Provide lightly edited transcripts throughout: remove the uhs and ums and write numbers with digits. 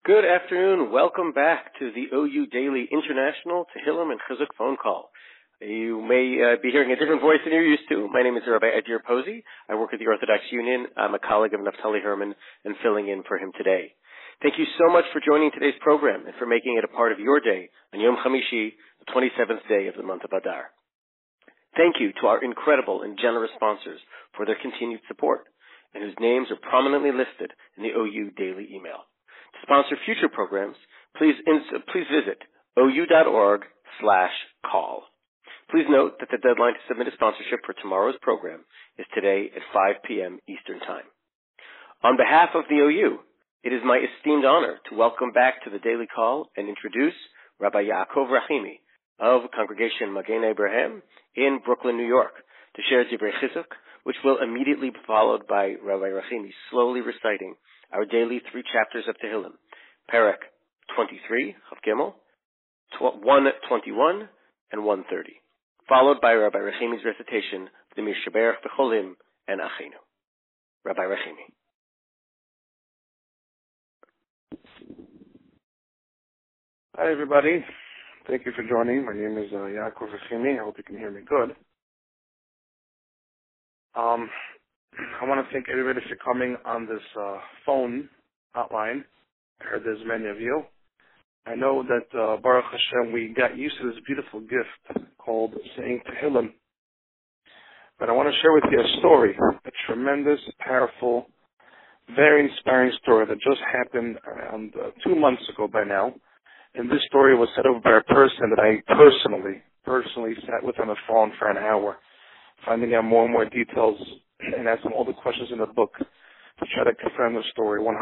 Good afternoon. Welcome back to the OU Daily International Tehillim and Chizuk phone call. You may be hearing a different voice than you're used to. My name is Rabbi Edir Posey. I work at the Orthodox Union. I'm a colleague of Naftali Herman and filling in for him today. Thank you so much for joining today's program and for making it a part of your day on Yom Chamishi, the 27th day of the month of Adar. Thank you to our incredible and generous sponsors for their continued support and whose names are prominently listed in the OU Daily email. To sponsor future programs, please visit ou.org/call. Please note that the deadline to submit a sponsorship for tomorrow's program is today at 5 p.m. Eastern Time. On behalf of the OU, it is my esteemed honor to welcome back to the Daily Call and introduce Rabbi Yaakov Rahimi of Congregation Magen Abraham in Brooklyn, New York, to share Divrei Chizuk, which will immediately be followed by Rabbi Rahimi slowly reciting our daily 3 chapters of Tehillim, Perek 23, Chav Gimel, 121, and 130, followed by Rabbi Rahimi's recitation of the Mishaberach B'cholim and Achinu. Rabbi Rahimi. Hi, everybody. Thank you for joining. My name is Yaakov Rahimi. I hope you can hear me good. I want to thank everybody for coming on this phone hotline. I heard there's many of you. I know that, Baruch Hashem, we got used to this beautiful gift called saying Tehillim. But I want to share with you a story, a tremendous, powerful, very inspiring story that just happened around 2 months ago by now. And this story was set over by a person that I personally sat with on the phone for an hour, finding out more and more details and asking all the questions in the book to try to confirm the story 100%.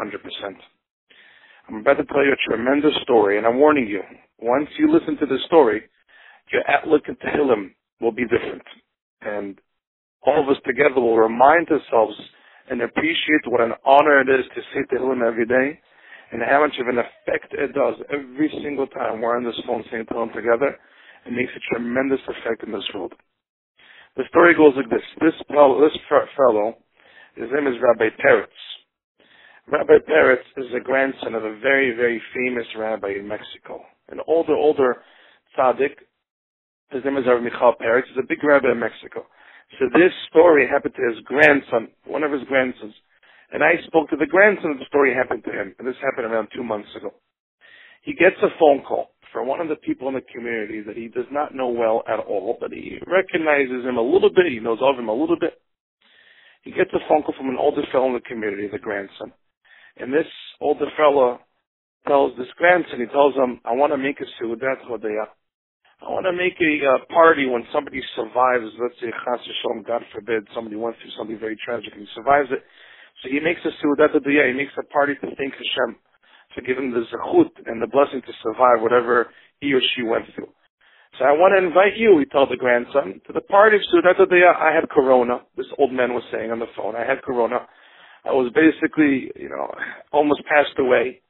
I'm about to tell you a tremendous story, and I'm warning you, once you listen to this story, your outlook at Tehillim will be different. And all of us together will remind ourselves and appreciate what an honor it is to say Tehillim every day, and how much of an effect it does every single time we're on this phone saying Tehillim together. It makes a tremendous effect in this world. The story goes like this. This fellow, his name is Rabbi Peretz. Rabbi Peretz is the grandson of a very, very famous rabbi in Mexico. An older tzaddik. His name is Rabbi Michal Peretz. He's a big rabbi in Mexico. So this story happened to his grandson, one of his grandsons. And I spoke to the grandson, and the story happened to him. And this happened around 2 months ago. He gets a phone call from one of the people in the community that he does not know well at all, but he recognizes him a little bit, he knows of him a little bit. He gets a phone call from an older fellow in the community, the grandson. And this older fellow tells this grandson, he tells him, I want to make a seudat hodaya. I want to make a party when somebody survives, let's say, chas v'shalom, God forbid, somebody went through something very tragic and he survives it. So he makes a seudat hodaya, he makes a party to thank Hashem for giving the zechut and the blessing to survive whatever he or she went through. So I want to invite you, he told the grandson, to the party of Seudat Hodaya. I had corona, this old man was saying on the phone. I had corona. I was basically, almost passed away.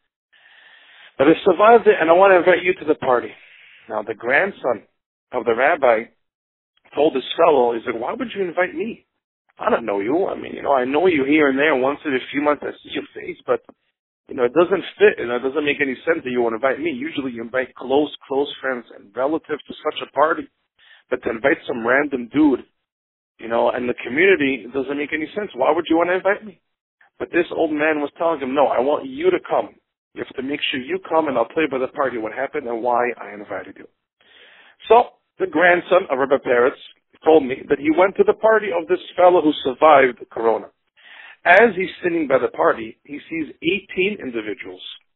But I survived it, and I want to invite you to the party. Now, the grandson of the rabbi told this fellow, he said, why would you invite me? I don't know you. I mean, I know you here and there. Once in a few months I see your face, but it doesn't fit, it doesn't make any sense that you want to invite me. Usually you invite close friends and relatives to such a party. But to invite some random dude, in the community, it doesn't make any sense. Why would you want to invite me? But this old man was telling him, no, I want you to come. You have to make sure you come, and I'll tell you by the party what happened and why I invited you. So the grandson of Rabbi Peretz told me that he went to the party of this fellow who survived Corona. As he's sitting by the party, he sees 18 individuals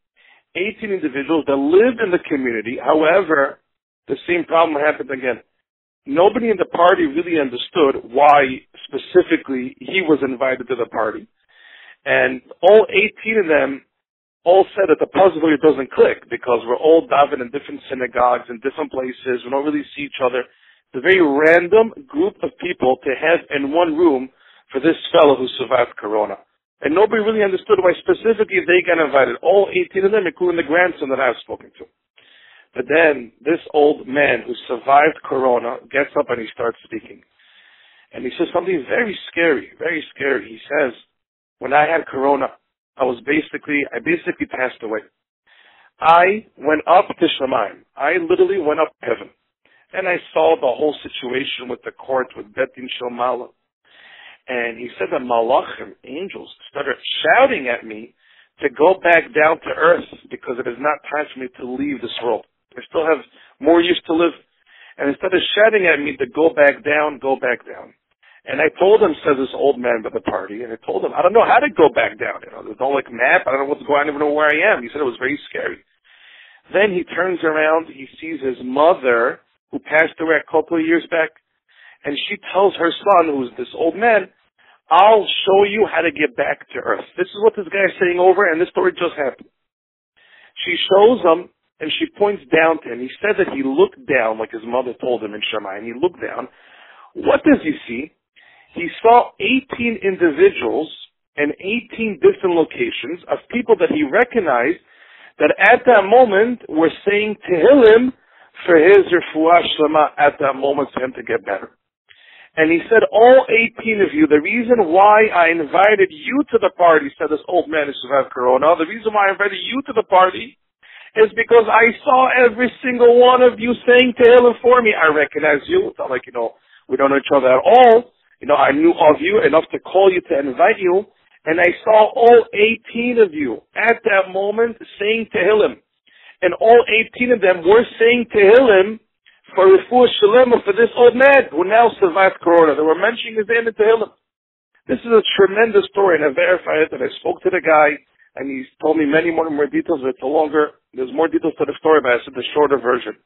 that lived in the community. However, the same problem happened again. Nobody in the party really understood why specifically he was invited to the party. And all 18 of them all said that the puzzle really doesn't click because we're all davening in different synagogues in different places. We don't really see each other. It's a very random group of people to have in one room for this fellow who survived Corona. And nobody really understood why specifically they got invited. All 18 of them, including the grandson that I've spoken to. But then this old man who survived Corona gets up and he starts speaking. And he says something very scary, very scary. He says, when I had Corona, I basically passed away. I went up to Shamayim. I literally went up to heaven. And I saw the whole situation with the court, with Betin Shomala. And he said that Malachim, angels, started shouting at me to go back down to earth because it is not time for me to leave this world. I still have more years to live. And instead of shouting at me to go back down, go back down. And I told him, says this old man by the party, and I told him, I don't know how to go back down. There's no map. I don't know what's going on. I don't even know where I am. He said it was very scary. Then he turns around. He sees his mother, who passed away a couple of years back, and she tells her son, who's this old man, I'll show you how to get back to earth. This is what this guy is saying over, and this story just happened. She shows him, and she points down to him. He said that he looked down, like his mother told him in Shammai, and he looked down. What does he see? He saw 18 individuals in 18 different locations of people that he recognized that at that moment were saying Tehillim for his refuah shlema at that moment for him to get better. And he said, all 18 of you, the reason why I invited you to the party, said this old man who survived Corona, the reason why I invited you to the party is because I saw every single one of you saying Tehillim for me. I recognize you. It's not like, we don't know each other at all. I knew of you enough to call you, to invite you, and I saw all 18 of you at that moment saying Tehillim. And all 18 of them were saying Tehillim for refuah shlema for this old man who now survived Corona. They were mentioning his name in Tehillim. This is a tremendous story, and I verified it, and I spoke to the guy, and he's told me many more details, but there's more details to the story, but I said the shorter version.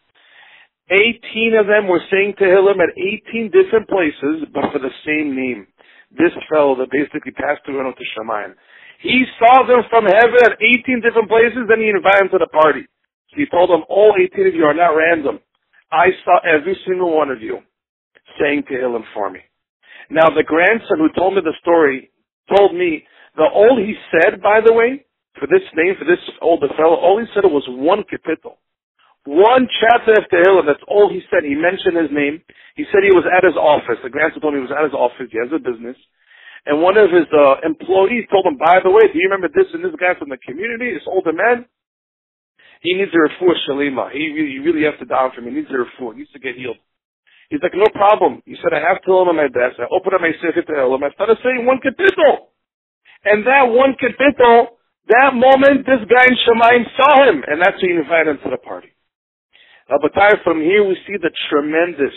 18 of them were saying Tehillim at 18 different places, but for the same name. This fellow that basically passed through to Shamayim. He saw them from heaven at 18 different places, then he invited them to the party. So he told them, all 18 of you are not random. I saw every single one of you saying Tehillim for me. Now the grandson who told me the story told me that all he said, by the way, for this name, for this older fellow, all he said was one kapitel. One chapter of Tehillim, that's all he said. He mentioned his name. He said he was at his office. The grandson told me he was at his office. He has a business. And one of his employees told him, by the way, do you remember this and this guy from the community, this older man? He needs a refuah shalima. You really have to down for him. He needs a refuah. He needs to get healed. He's like, no problem. He said, I have Tehillim on my desk. I opened up my Sefer Tehillim. I started saying one kapitel. And that one kapitel, that moment, this guy in Shamayim saw him. And that's why he invited him to the party. But from here we see the tremendous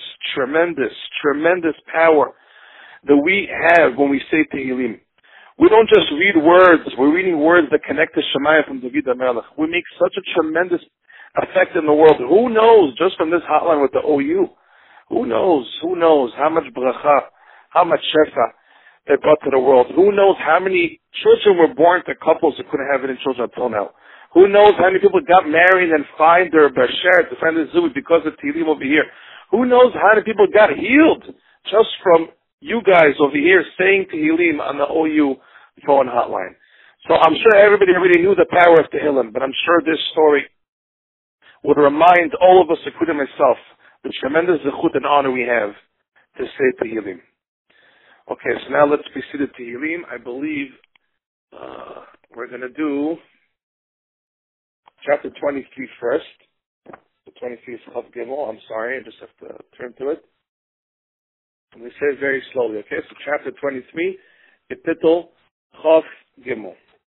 power that we have when we say Tehillim. We don't just read words. We're reading words that connect to Shamayim from David HaMelech. We make such a tremendous effect in the world. Who knows, just from this hotline with the OU, who knows how much bracha, how much shefa they brought to the world. Who knows how many children were born to couples that couldn't have any children until now. Who knows how many people got married and find their bashert, to find their zuvut because of Tehillim over here. Who knows how many people got healed just from you guys over here saying Tehillim on the OU phone hotline. So I'm sure everybody already knew the power of Tehillim, but I'm sure this story would remind all of us, including myself, the tremendous zechut and honor we have to say Tehillim. Okay, so now let's proceed to Tehillim. I believe we're going to do chapter 23 first. The 23 is Chav Gimel. I'm sorry, I just have to turn to it. And we say it very slowly, okay? So chapter 23, Kapitel Chav Gimel.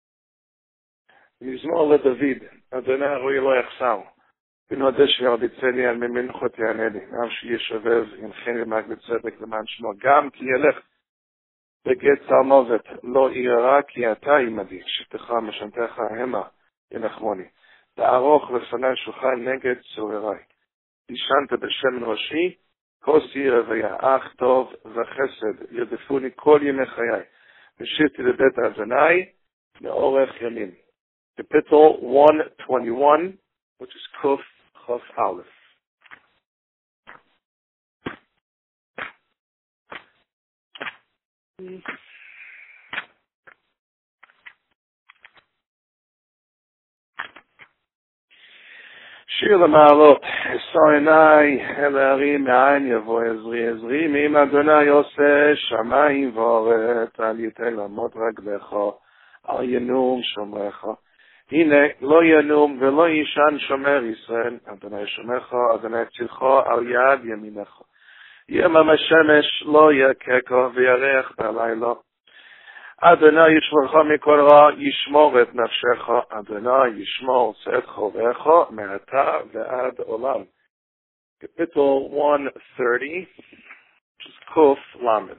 Mizmor LeDavid, Adonai Roi Lo Yachsar. בנודע שירביצני על ממנחות יענני, גם שישובב ינחני למעק בצדק למען שמו, גם כי ילך בגט צר לא ירא כי אתה עמדי, שבטך משנתך המה ינחמוני. תערוך לפני שולחן נגד צורריי. תשנת בשמן ראשי, כוסי רוויה, אך טוב וחסד, ירדפוני כל ימי חיי. ושבתי לבית אדוני לאורך ימים. Kapitel 121, which is Kuf Chaf Aleph. שיר למעלות, אשא עיני אל ההרים מאין יבוא עזרי, עזרי מעם אדוני עושה שמיים וארץ, אל ייתן לעמוד רגליך, אל ינום שומרך. הנה לא ינום ולא ישן שומר ישראל, אדוני שומרך, אדוני צילך על יד ימינך. ימם השמש לא יככה וירח בלילה. אדוני ישמורך מכל רע, ישמור את נפשך, אדוני ישמור צאת חובך מעתה ועד עולם. Kapitel 130, which is Kuf Lamed.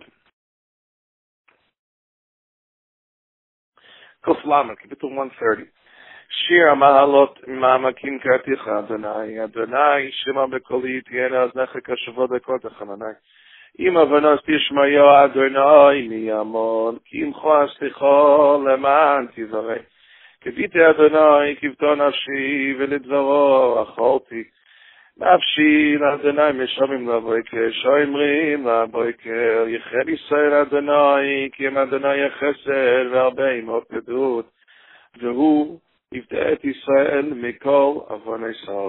Kuf Lamed, Kapitel 130. Shir Mahalot Mamakim Karticha Adonai, Adonai Shema Bekoli Tiena Aznecha Kashavod Ekotach Adonai. Ima Vanos Tishmayo Adonai Miyamon, Kim Chas Ticho Leman Tizarei. Kivite Adonai Kivto Nafshi Velidvaro Acholti. נפשי לאדוני משומעים לבויקר, שומרים לבויקר, יחל ישראל אדוני, כי אם אדוני יחסר והרבה עמו פדות, והוא יפדה את ישראל מכל עווניו.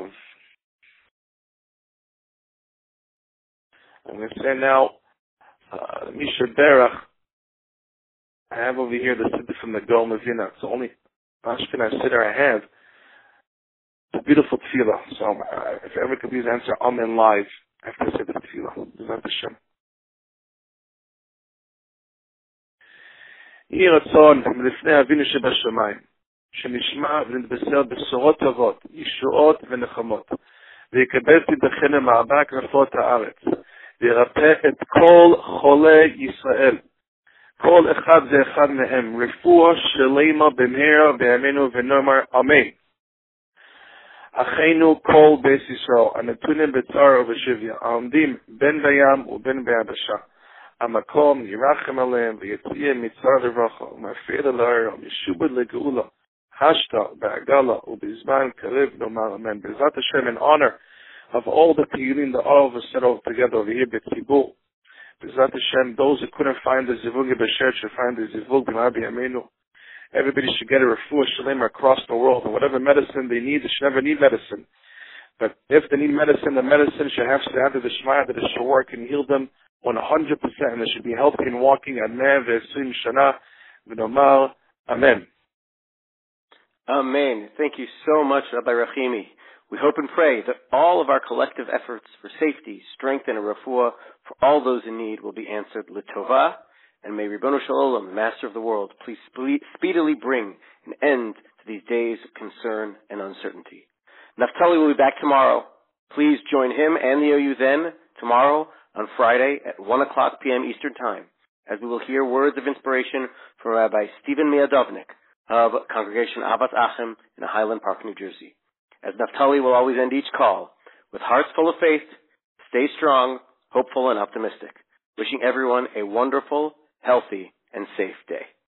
I'm going to say now, Misha Berach, I have over here the Siddur from the Gaon Mevina. It's the only Ashkenaz Siddur I have. It's a beautiful tefillah. So if ever could please answer Amen live after I say the tefillah. B'ezrat Hashem. יהי רצון מלפני אבינו שבשמיים, שנשמע ונתבשר בשורות טובות, ישועות ונחמות, ויקבל תדחנה מארבע כנפות הארץ, וירפא את כל חולי ישראל. כל אחד ואחד מהם, רפואה שלמה במהרה בימינו ונאמר אמן. אחינו כל בית ישראל, הנתונים בצער ובשביה, העומדים בין בים ובין ביבשה, המקום ירחם עליהם ויציע מצער לברכה, ומפעיל אל האר, ומשובד לגאולה, השתה בעגלה ובזמן קרב נאמר amen. B'ezrat Hashem, in honor of all the Tehillim that all of us said all together over here, B'tzibur, B'ezrat Hashem, those who couldn't find the Zivug B'Sher should find the Zivug B'Nabi Amenu. Everybody should get a refuah shalem across the world, and whatever medicine they need, they should never need medicine. But if they need medicine, the medicine should have Siyata D'Shmaya that it should work and heal them 100%, and they should be healthy and walking at Meh V'Esrim Shana V'Nomar Amen. Amen. Thank you so much, Rabbi Rahimi. We hope and pray that all of our collective efforts for safety, strength, and a refuah for all those in need will be answered l'tovah, and may Ribbono Shel Olam, the Master of the world, please speedily bring an end to these days of concern and uncertainty. Naftali will be back tomorrow. Please join him and the OU then tomorrow on Friday at 1 o'clock p.m. Eastern Time, as we will hear words of inspiration from Rabbi Stephen Miadovnik of Congregation Ahavas Achem in Highland Park, New Jersey. As Naftali will always end each call, with hearts full of faith, stay strong, hopeful, and optimistic. Wishing everyone a wonderful, healthy, and safe day.